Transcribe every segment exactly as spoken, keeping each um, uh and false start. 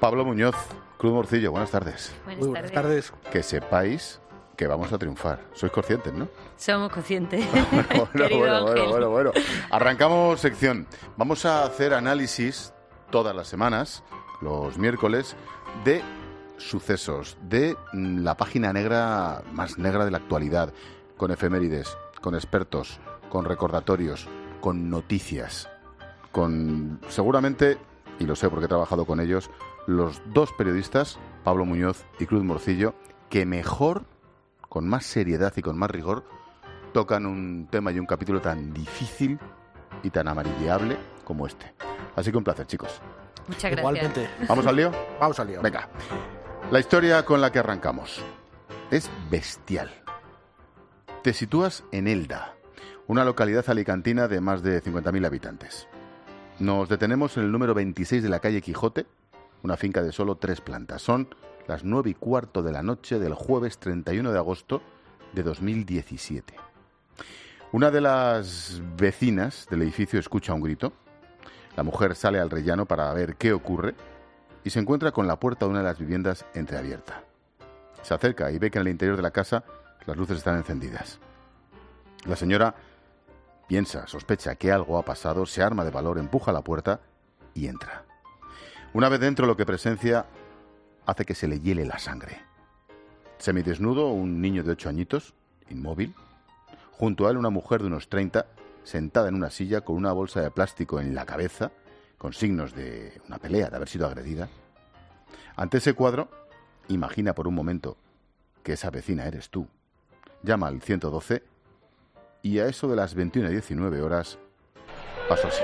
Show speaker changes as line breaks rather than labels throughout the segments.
Pablo Muñoz, Cruz Morcillo, buenas tardes.
Buenas,
Muy buenas
tardes.
tardes.
Que sepáis que vamos a triunfar. Sois conscientes, ¿no?
Somos conscientes.
bueno,
Querido
bueno,
Ángel.
bueno, bueno, bueno. Arrancamos sección. Vamos a hacer análisis todas las semanas, los miércoles, de sucesos, de mm, la página negra más negra de la actualidad, con efemérides, con expertos, con recordatorios, con noticias, con seguramente, y lo sé porque he trabajado con ellos, los dos periodistas, Pablo Muñoz y Cruz Morcillo, que mejor, con más seriedad y con más rigor, tocan un tema y un capítulo tan difícil y tan amarilleable como este. Así que un placer, chicos.
Muchas gracias.
Igualmente.
¿Vamos al lío?
Vamos al lío.
Venga. La historia con la que arrancamos es bestial. Te sitúas en Elda, una localidad alicantina de más de cincuenta mil habitantes. Nos detenemos en el número veintiséis de la calle Quijote, una finca de solo tres plantas. Son las nueve y cuarto de la noche del jueves treinta y uno de agosto de dos mil diecisiete. Una de las vecinas del edificio escucha un grito. La mujer sale al rellano para ver qué ocurre y se encuentra con la puerta de una de las viviendas entreabierta. Se acerca y ve que en el interior de la casa las luces están encendidas. La señora piensa, sospecha que algo ha pasado, se arma de valor, empuja la puerta y entra. Una vez dentro, lo que presencia hace que se le hiele la sangre. Semidesnudo, un niño de ocho añitos, inmóvil. Junto a él, una mujer de unos treinta, sentada en una silla con una bolsa de plástico en la cabeza, con signos de una pelea, de haber sido agredida. Ante ese cuadro, imagina por un momento que esa vecina eres tú. Llama al ciento doce y a eso de las veintiuna y diecinueve horas pasó así.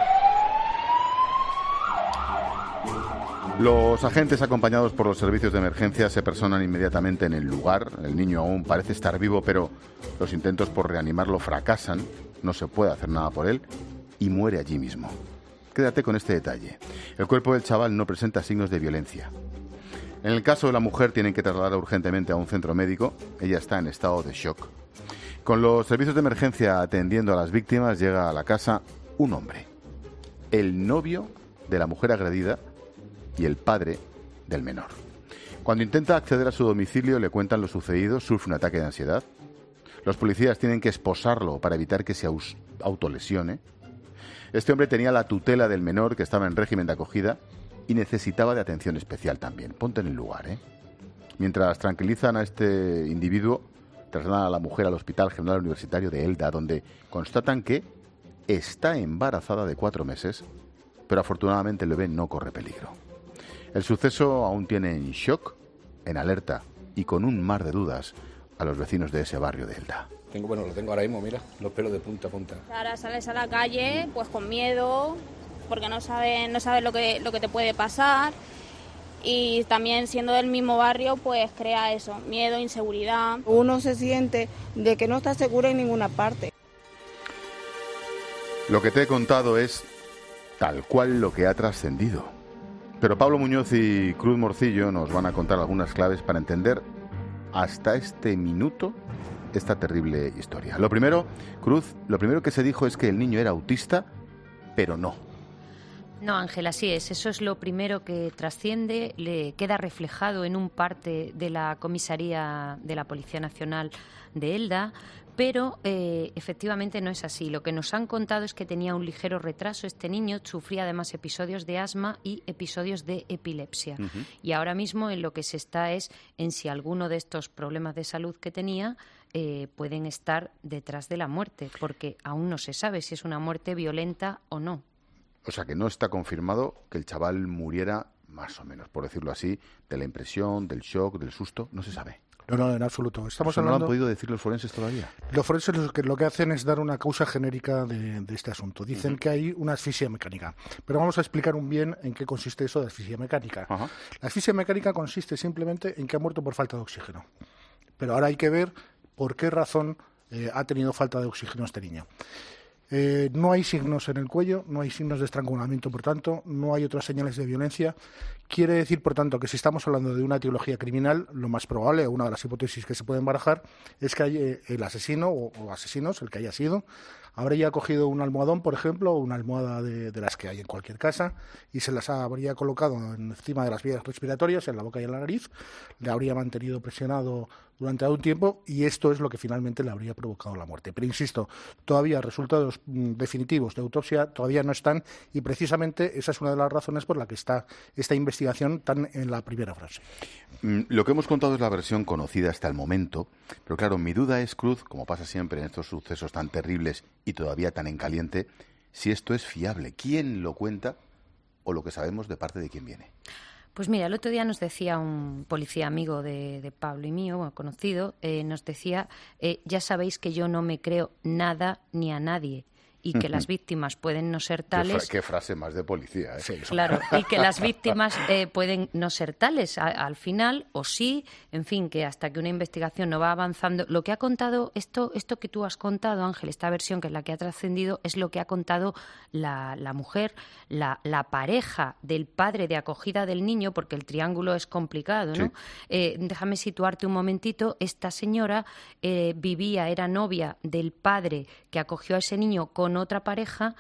Los agentes, acompañados por los servicios de emergencia, se personan inmediatamente en el lugar. El niño aún parece estar vivo, pero los intentos por reanimarlo fracasan. No se puede hacer nada por él y muere allí mismo. Quédate con este detalle. El cuerpo del chaval no presenta signos de violencia. En el caso de la mujer, tienen que trasladarla urgentemente a un centro médico. Ella está en estado de shock. Con los servicios de emergencia atendiendo a las víctimas, llega a la casa un hombre, el novio de la mujer agredida y el padre del menor. Cuando intenta acceder a su domicilio, le cuentan lo sucedido, sufre un ataque de ansiedad. Los policías tienen que esposarlo para evitar que se aus- autolesione. Este hombre tenía la tutela del menor, que estaba en régimen de acogida y necesitaba de atención especial también. Ponte en el lugar, ¿eh? Mientras tranquilizan a este individuo, trasladan a la mujer al Hospital General Universitario de Elda, donde constatan que está embarazada de cuatro meses, pero afortunadamente el bebé no corre peligro. El suceso aún tiene en shock, en alerta y con un mar de dudas a los vecinos de ese barrio de Elda.
Tengo, bueno, lo tengo ahora mismo, mira, los pelos de punta a punta.
Ahora sales a la calle pues con miedo, porque no sabes no sabes lo que, lo que te puede pasar. Y también siendo del mismo barrio, pues crea eso, miedo, inseguridad.
Uno se siente de que no está seguro en ninguna parte.
Lo que te he contado es tal cual lo que ha trascendido. Pero Pablo Muñoz y Cruz Morcillo nos van a contar algunas claves para entender hasta este minuto esta terrible historia. Lo primero, Cruz, lo primero que se dijo es que el niño era autista, pero no.
No, Ángel, así es. Eso es lo primero que trasciende, le queda reflejado en un parte de la comisaría de la Policía Nacional de Elda, pero eh, efectivamente no es así. Lo que nos han contado es que tenía un ligero retraso. Este niño sufría además episodios de asma y episodios de epilepsia. Uh-huh. Y ahora mismo en lo que se está es en si alguno de estos problemas de salud que tenía eh, pueden estar detrás de la muerte, porque aún no se sabe si es una muerte violenta o no.
O sea, que no está confirmado que el chaval muriera, más o menos, por decirlo así, de la impresión, del shock, del susto. No se sabe.
No, no, en absoluto. Estamos
¿Eso
hablando...
no lo han podido decir los forenses todavía?
Los forenses lo que, lo que hacen es dar una causa genérica de, de este asunto. Dicen uh-huh. que hay una asfixia mecánica. Pero vamos a explicar un bien en qué consiste eso de asfixia mecánica. Uh-huh. La asfixia mecánica consiste simplemente en que ha muerto por falta de oxígeno. Pero ahora hay que ver por qué razón eh, ha tenido falta de oxígeno este niño. Eh, no hay signos en el cuello, no hay signos de estrangulamiento, por tanto, no hay otras señales de violencia. Quiere decir, por tanto, que si estamos hablando de una etiología criminal, lo más probable, o una de las hipótesis que se pueden barajar, es que hay, eh, el asesino o, o asesinos, el que haya sido, habría cogido un almohadón, por ejemplo, o una almohada de, de las que hay en cualquier casa, y se las habría colocado encima de las vías respiratorias, en la boca y en la nariz, le habría mantenido presionado durante algún tiempo, y esto es lo que finalmente le habría provocado la muerte. Pero insisto, todavía resultados mm, definitivos de autopsia todavía no están, y precisamente esa es una de las razones por la que está esta investigación tan en la primera fase.
Lo que hemos contado es la versión conocida hasta el momento, pero claro, mi duda es, Cruz, como pasa siempre en estos sucesos tan terribles y todavía tan en caliente, si esto es fiable. ¿Quién lo cuenta o lo que sabemos de parte de quién viene?
Pues mira, el otro día nos decía un policía amigo de, de Pablo y mío, bueno, conocido, eh, nos decía, eh, ya sabéis que yo no me creo nada ni a nadie, y que las víctimas pueden no ser tales.
Qué, fra qué frase más de policía, ¿eh?
Sí, claro, y que las víctimas eh, pueden no ser tales a, al final, o sí, en fin, que hasta que una investigación no va avanzando. Lo que ha contado, esto, esto que tú has contado, Ángel, esta versión que es la que ha trascendido, es lo que ha contado la, la mujer, la, la pareja del padre de acogida del niño, porque el triángulo es complicado, ¿no? Sí. Eh, déjame situarte un momentito. Esta señora eh, vivía, era novia del padre que acogió a ese niño con otra pareja,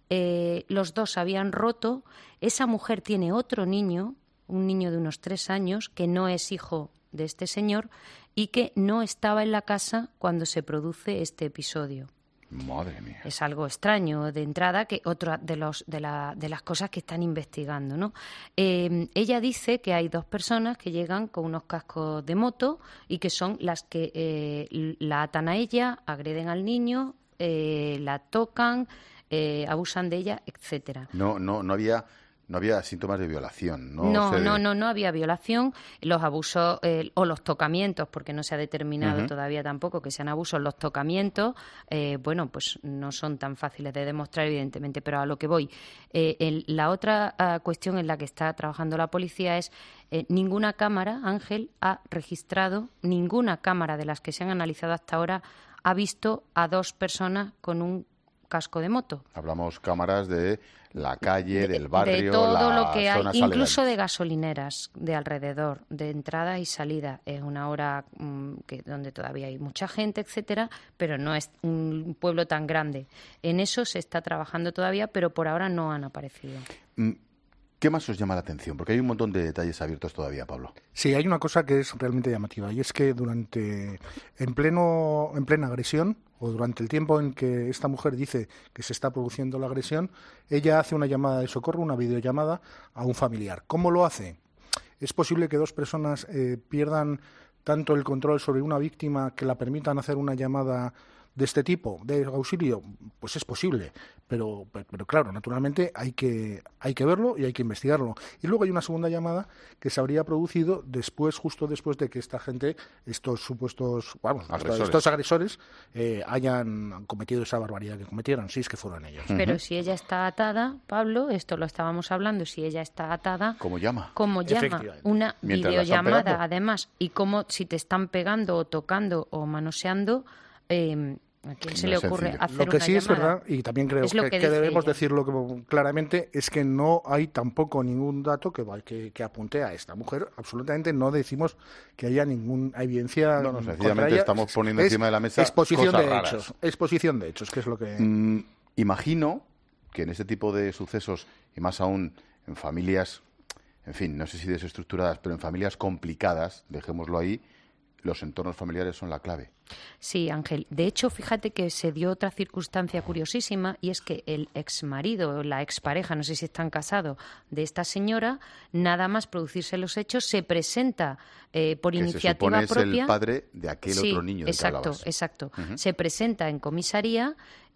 eh, los dos habían roto, esa mujer tiene otro niño, un niño de unos tres años, que no es hijo de este señor y que no estaba en la casa cuando se produce este episodio.
Madre mía.
Es algo extraño de entrada, que otra de los de, la, de las cosas que están investigando, ¿no? Eh, ella dice que hay dos personas que llegan con unos cascos de moto y que son las que eh, la atan a ella, agreden al niño, Eh, la tocan, eh, abusan de ella, etcétera.
No, no, no había, no había síntomas de violación, ¿no?
No,
Se...
no, no, no había violación. Los abusos eh, o los tocamientos, porque no se ha determinado uh-huh. todavía tampoco que sean abusos. Los tocamientos, eh, bueno, pues no son tan fáciles de demostrar, evidentemente, pero a lo que voy. Eh, el, la otra uh, cuestión en la que está trabajando la policía es eh, ninguna cámara, Ángel, ha registrado, ninguna cámara de las que se han analizado hasta ahora ha visto a dos personas con un casco de moto.
Hablamos cámaras de la calle, del barrio,
de todo
la
lo que hay, incluso
aledañas.
De gasolineras de alrededor, de entrada y salida. Es una hora mmm, que donde todavía hay mucha gente, etcétera, pero no es un pueblo tan grande. En eso se está trabajando todavía, pero por ahora no han aparecido.
Mm. ¿Qué más os llama la atención? Porque hay un montón de detalles abiertos todavía, Pablo.
Sí, hay una cosa que es realmente llamativa, y es que durante, en pleno, en plena agresión, o durante el tiempo en que esta mujer dice que se está produciendo la agresión, ella hace una llamada de socorro, una videollamada a un familiar. ¿Cómo lo hace? Es posible que dos personas eh, pierdan tanto el control sobre una víctima que la permitan hacer una llamada de este tipo, de auxilio. Pues es posible, pero, pero claro, naturalmente hay que, hay que verlo y hay que investigarlo. Y luego hay una segunda llamada que se habría producido después, justo después de que esta gente, estos supuestos, vamos, agresores. estos agresores, eh, hayan cometido esa barbaridad que cometieron, si es que fueron ellos.
Pero uh-huh. si ella está atada, Pablo, esto lo estábamos hablando, si ella está atada,
¿cómo llama?
¿Cómo llama? Una videollamada, además, y cómo si te están pegando o tocando o manoseando, eh, ¿a quién se no le ocurre sencillo. Hacer una
Lo que sí
llamada?
Es verdad, y también creo que, que, que debemos ella. decirlo claramente, es que no hay tampoco ningún dato que, que, que apunte a esta mujer. Absolutamente no decimos que haya ninguna evidencia.
No, no, sencillamente estamos poniendo
es,
encima de la mesa
exposición
cosas
de
raras.
hechos. Exposición de hechos, que es lo que...
Mm, imagino que en este tipo de sucesos, y más aún en familias, en fin, no sé si desestructuradas, pero en familias complicadas, dejémoslo ahí, los entornos familiares son la clave.
Sí, Ángel. De hecho, fíjate que se dio otra circunstancia curiosísima, y es que el exmarido, la expareja, no sé si están casados, de esta señora, nada más producirse los hechos, se presenta eh, por
que
iniciativa
se supone
propia.
Es el padre de aquel
sí,
otro niño del
exacto,
que hablabas.
exacto.
Uh-huh.
Se presenta en comisaría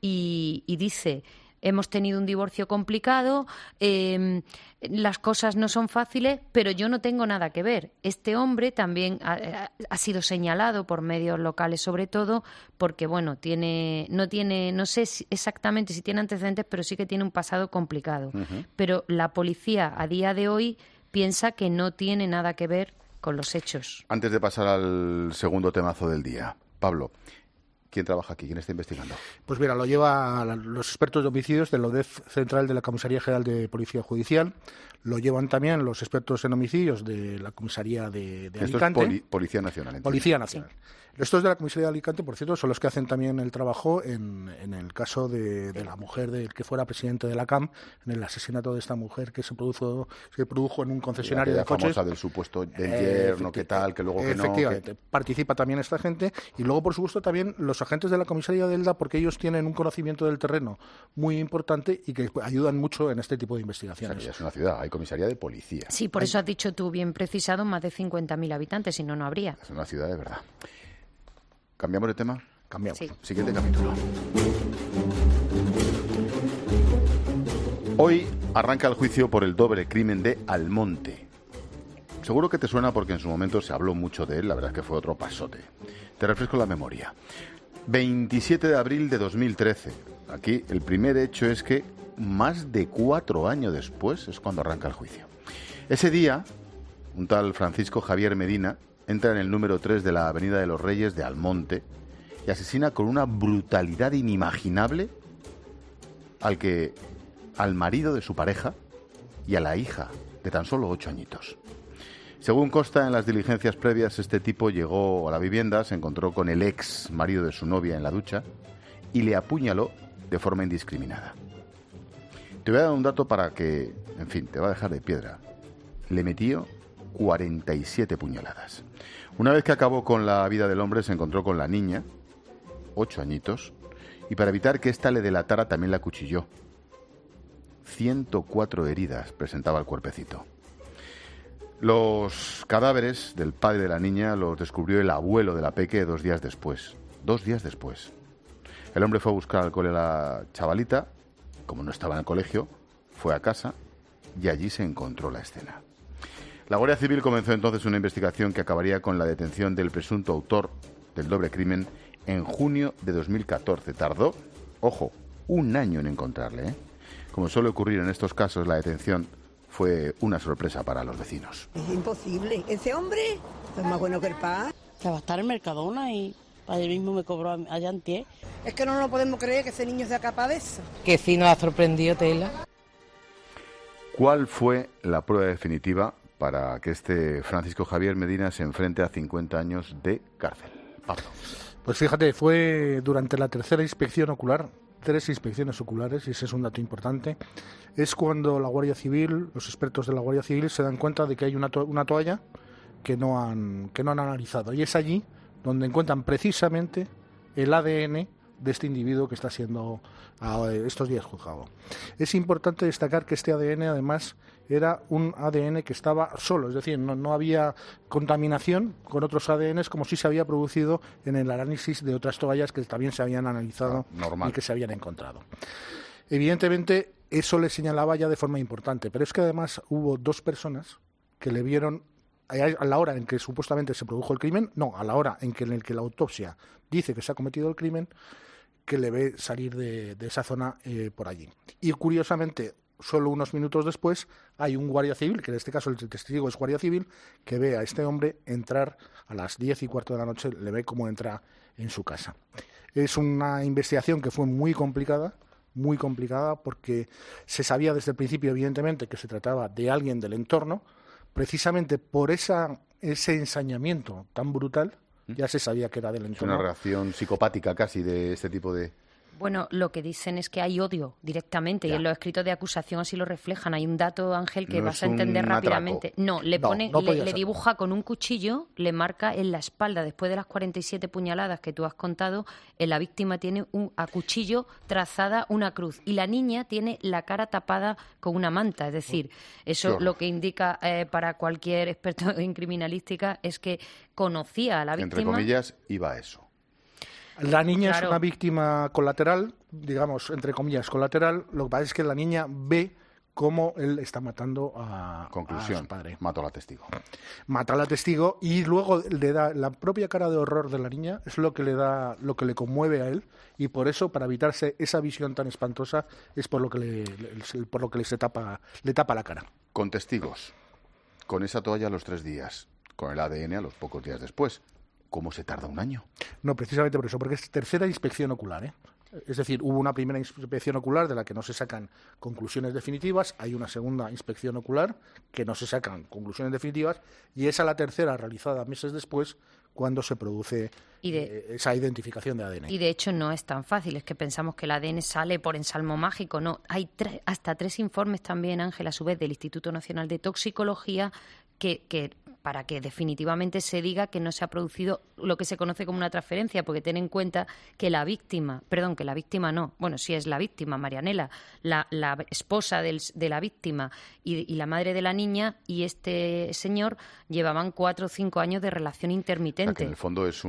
y, y dice: hemos tenido un divorcio complicado, eh, las cosas no son fáciles, pero yo no tengo nada que ver. Este hombre también ha, ha sido señalado por medios locales, sobre todo, porque bueno, tiene, no tiene, no sé si exactamente si tiene antecedentes, pero sí que tiene un pasado complicado. Uh-huh. Pero la policía a día de hoy piensa que no tiene nada que ver con los hechos.
Antes de pasar al segundo temazo del día, Pablo, ¿Quién trabaja aquí? ¿Quién está investigando?
Pues mira, lo lleva los expertos de homicidios de la O D E F Central de la Comisaría General de Policía Judicial. Lo llevan también los expertos en homicidios de la Comisaría de, de
Esto
Alicante.
es poli, Policía Nacional. ¿Entiendes?
Policía Nacional. Sí. Estos de la Comisaría de Alicante, por cierto, son los que hacen también el trabajo en, en el caso de, de la mujer del que fuera presidente de la C A M, en el asesinato de esta mujer que se produjo, se produjo en un concesionario de coches.
Famosa del supuesto del yerno, que tal, que luego que no.
Efectivamente,
que...
participa también esta gente y luego, por supuesto, también los agentes de la Comisaría de Elda, porque ellos tienen un conocimiento del terreno muy importante y que ayudan mucho en este tipo de investigaciones.
O sea, es una ciudad, hay comisaría de policía.
Sí, por
hay...
eso has dicho tú bien precisado, más de cincuenta mil habitantes, si no, no habría.
Es una ciudad de verdad. ¿Cambiamos de tema?
Cambiamos.
Sí.
Siguiente capítulo. Hoy arranca el juicio por el doble crimen de Almonte. Seguro que te suena porque en su momento se habló mucho de él, la verdad es que fue otro pasote. Te refresco la memoria. veintisiete de abril de dos mil trece. Aquí el primer hecho es que más de cuatro años después es cuando arranca el juicio. Ese día, un tal Francisco Javier Medina entra en el número tres de la Avenida de los Reyes de Almonte y asesina con una brutalidad inimaginable al que al marido de su pareja y a la hija de tan solo ocho añitos. Según consta en las diligencias previas, este tipo llegó a la vivienda, se encontró con el ex marido de su novia en la ducha y le apuñaló de forma indiscriminada. Te voy a dar un dato para que, en fin, te va a dejar de piedra. Le metió cuarenta y siete puñaladas. Una vez que acabó con la vida del hombre, se encontró con la niña, ocho añitos, y para evitar que ésta le delatara también la acuchilló. ciento cuatro heridas presentaba el cuerpecito. Los cadáveres del padre de la niña los descubrió el abuelo de la peque dos días después. Dos días después. El hombre fue a buscar al cole a la chavalita, como no estaba en el colegio, fue a casa y allí se encontró la escena. La Guardia Civil comenzó entonces una investigación que acabaría con la detención del presunto autor del doble crimen en junio de dos mil catorce. Tardó, ojo, un año en encontrarle, ¿eh? Como suele ocurrir en estos casos, la detención fue una sorpresa para los vecinos.
Es imposible. Ese hombre es más bueno que el pan.
Que va a estar en Mercadona y ayer mismo me cobró allá antier.
Es que no nos podemos creer que ese niño sea capaz de eso.
Que sí nos ha sorprendido, Tela.
¿Cuál fue la prueba definitiva para que este Francisco Javier Medina se enfrente a cincuenta años de cárcel? Pablo.
Pues fíjate, fue durante la tercera inspección ocular, tres inspecciones oculares, y ese es un dato importante, es cuando la Guardia Civil, los expertos de la Guardia Civil se dan cuenta de que hay una, to- una toalla que no han, que no han analizado. Y es allí donde encuentran precisamente el A D N de este individuo que está siendo a estos días juzgado. Es importante destacar que este A D N además era un A D N que estaba solo, es decir, no, no había contaminación con otros A D Ns como sí se había producido en el análisis de otras toallas que también se habían analizado
Normal.
y que se habían encontrado. Evidentemente eso le señalaba ya de forma importante, pero es que además hubo dos personas que le vieron a la hora en que supuestamente se produjo el crimen, no, a la hora en que, en el que la autopsia dice que se ha cometido el crimen, que le ve salir de, de esa zona eh, por allí. Y curiosamente, solo unos minutos después, hay un guardia civil, que en este caso el testigo es guardia civil, que ve a este hombre entrar a las diez y cuarto de la noche, le ve cómo entra en su casa. Es una investigación que fue muy complicada, muy complicada, porque se sabía desde el principio, evidentemente, que se trataba de alguien del entorno, precisamente por esa, ese ensañamiento tan brutal. Ya se sabía que era del entorno.
Es una reacción psicopática casi de este tipo de...
Bueno, lo que dicen es que hay odio directamente, ya. Y en los escritos de acusación así lo reflejan. Hay un dato, Ángel, que
no
vas a entender rápidamente.
Atraco.
No, le
no,
pone,
no
le, le dibuja con un cuchillo, le marca en la espalda, después de las cuarenta y siete puñaladas que tú has contado, en la víctima tiene un, a cuchillo trazada una cruz y la niña tiene la cara tapada con una manta. Es decir, eso lo que indica eh, para cualquier experto en criminalística es que conocía a la víctima.
Entre comillas, iba a eso.
La niña
Claro.
es una víctima colateral, digamos, entre comillas, colateral. Lo que pasa es que la niña ve cómo él está matando a,
Conclusión,
a su padre.
mató a la testigo.
Mata a la testigo y luego le da la propia cara de horror de la niña, es lo que le da, lo que le conmueve a él, y por eso, para evitarse esa visión tan espantosa, es por lo que le, le- por lo que le se tapa, le tapa la cara.
Con testigos, con esa toalla a los tres días, con el A D N a los pocos días después. ¿Cómo se tarda un año?
No, precisamente por eso, porque es tercera inspección ocular, ¿eh? Es decir, hubo una primera inspección ocular de la que no se sacan conclusiones definitivas, hay una segunda inspección ocular que no se sacan conclusiones definitivas y esa la tercera realizada meses después cuando se produce
y de,
eh, esa identificación de A D N.
Y de hecho no es tan fácil, es que pensamos que el A D N sale por ensalmo mágico, no, hay tres, hasta tres informes también, Ángel, a su vez del Instituto Nacional de Toxicología que... que para que definitivamente se diga que no se ha producido lo que se conoce como una transferencia, porque ten en cuenta que la víctima, perdón, que la víctima no, bueno, sí es la víctima, Marianela, la, la esposa del, de la víctima y, y la madre de la niña y este señor llevaban cuatro o cinco años de relación intermitente.
O sea, que en el fondo es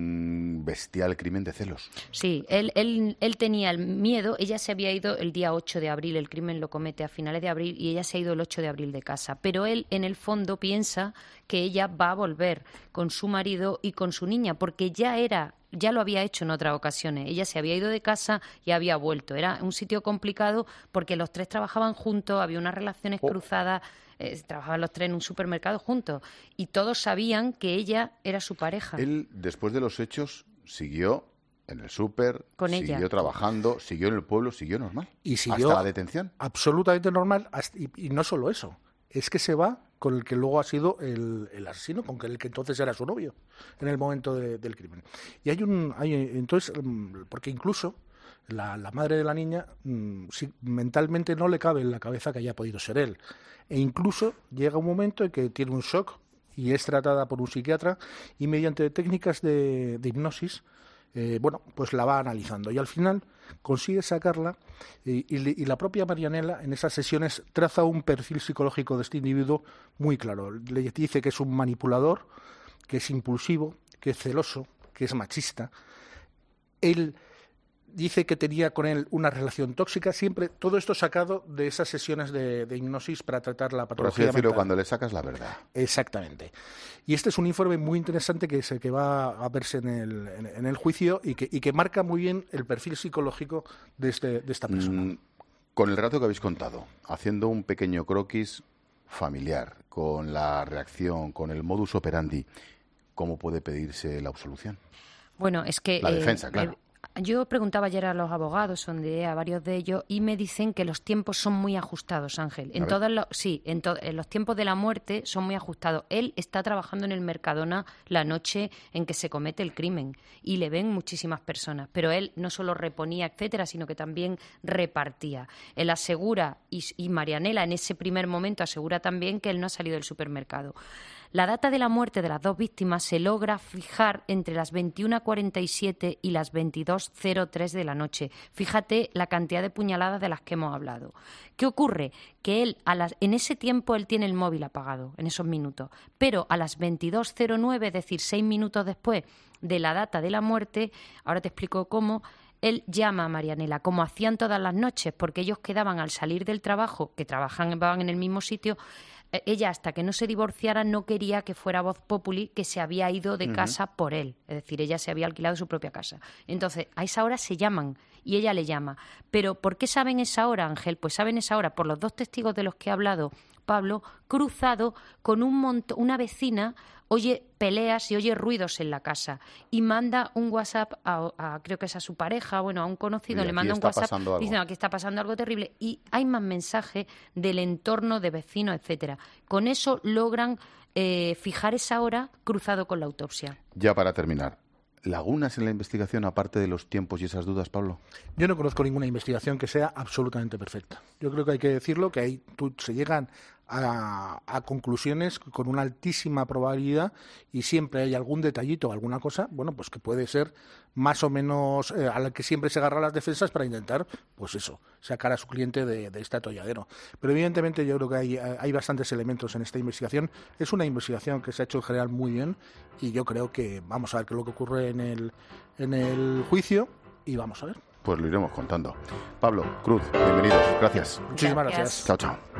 un bestial crimen de celos.
Sí, él, él, él tenía el miedo, ella se había ido el día ocho de abril, el crimen lo comete a finales de abril y ella se ha ido el ocho de abril de casa, pero él en el fondo piensa que ella va a volver con su marido y con su niña, porque ya era, ya lo había hecho en otras ocasiones. Ella se había ido de casa y había vuelto. Era un sitio complicado porque los tres trabajaban juntos, había unas relaciones oh. cruzadas, eh, trabajaban los tres en un supermercado juntos y todos sabían que ella era su pareja.
Él, después de los hechos, siguió en el súper,
con
siguió
ella.
trabajando, siguió en el pueblo, siguió normal.
Y siguió
hasta la detención.
Absolutamente normal. Y, y no solo eso, es que se va con el que luego ha sido el, el asesino, con el que entonces era su novio en el momento de, del crimen. Y hay un... Hay, entonces, porque incluso la, la madre de la niña mmm, si, mentalmente no le cabe en la cabeza que haya podido ser él. E incluso llega un momento en que tiene un shock y es tratada por un psiquiatra y mediante técnicas de, de hipnosis Eh, bueno, pues la va analizando y al final consigue sacarla y, y, y la propia Marianela en esas sesiones traza un perfil psicológico de este individuo muy claro. Le dice que es un manipulador, que es impulsivo, que es celoso, que es machista. Él dice que tenía con él una relación tóxica, siempre todo esto sacado de esas sesiones de, de hipnosis para tratar la patología
Por así decirlo,
mental.
Cuando le sacas la verdad.
Exactamente. Y este es un informe muy interesante que, es el que va a verse en el, en, en el juicio y que, y que marca muy bien el perfil psicológico de, este, de esta persona.
Mm, con el relato que habéis contado, haciendo un pequeño croquis familiar, con la reacción, con el modus operandi, ¿cómo puede pedirse la absolución?
Bueno, es que...
La defensa,
eh,
claro.
Eh, Yo preguntaba ayer a los abogados, sondeé a varios de ellos y me dicen que los tiempos son muy ajustados, Ángel. En todos los, sí, en, to, en los tiempos de la muerte son muy ajustados. Él está trabajando en el Mercadona la noche en que se comete el crimen y le ven muchísimas personas. Pero él no solo reponía, etcétera, sino que también repartía. Él asegura, y, y Marianela en ese primer momento asegura también que él no ha salido del supermercado. La data de la muerte de las dos víctimas se logra fijar entre las veintiuna cuarenta y siete y las veintidós cero tres de la noche. Fíjate la cantidad de puñaladas de las que hemos hablado. ¿Qué ocurre? Que él, a las, en ese tiempo, él tiene el móvil apagado, en esos minutos. Pero a las veintidós cero nueve, es decir, seis minutos después de la data de la muerte, ahora te explico cómo, él llama a Marianela, como hacían todas las noches, porque ellos quedaban al salir del trabajo, que trabajaban en el mismo sitio. Ella, hasta que no se divorciara, no quería que fuera Voz Populi, que se había ido de casa uh-huh. por él. Es decir, ella se había alquilado su propia casa. Entonces, a esa hora se llaman y ella le llama. Pero, ¿por qué saben esa hora, Ángel? Pues saben esa hora por los dos testigos de los que he hablado, Pablo, cruzado con un monto, una vecina, oye peleas y oye ruidos en la casa y manda un WhatsApp a, a creo que es a su pareja, bueno, a un conocido, le manda un WhatsApp diciendo que está pasando algo terrible y hay más mensajes del entorno de vecinos, etcétera. Con eso logran eh, fijar esa hora cruzado con la autopsia.
Ya para terminar, ¿lagunas en la investigación aparte de los tiempos y esas dudas, Pablo?
Yo no conozco ninguna investigación que sea absolutamente perfecta. Yo creo que hay que decirlo, que ahí tú, se llegan a, a conclusiones con una altísima probabilidad y siempre hay algún detallito, alguna cosa, bueno, pues que puede ser más o menos eh, a la que siempre se agarran las defensas para intentar, pues eso, sacar a su cliente de, de este atolladero. Pero evidentemente yo creo que hay, hay bastantes elementos en esta investigación. Es una investigación que se ha hecho en general muy bien y yo creo que vamos a ver qué es lo que ocurre en el, en el juicio y vamos a ver.
Pues lo iremos contando. Pablo, Cruz, bienvenidos. Gracias.
Muchísimas gracias.
Chao, chao.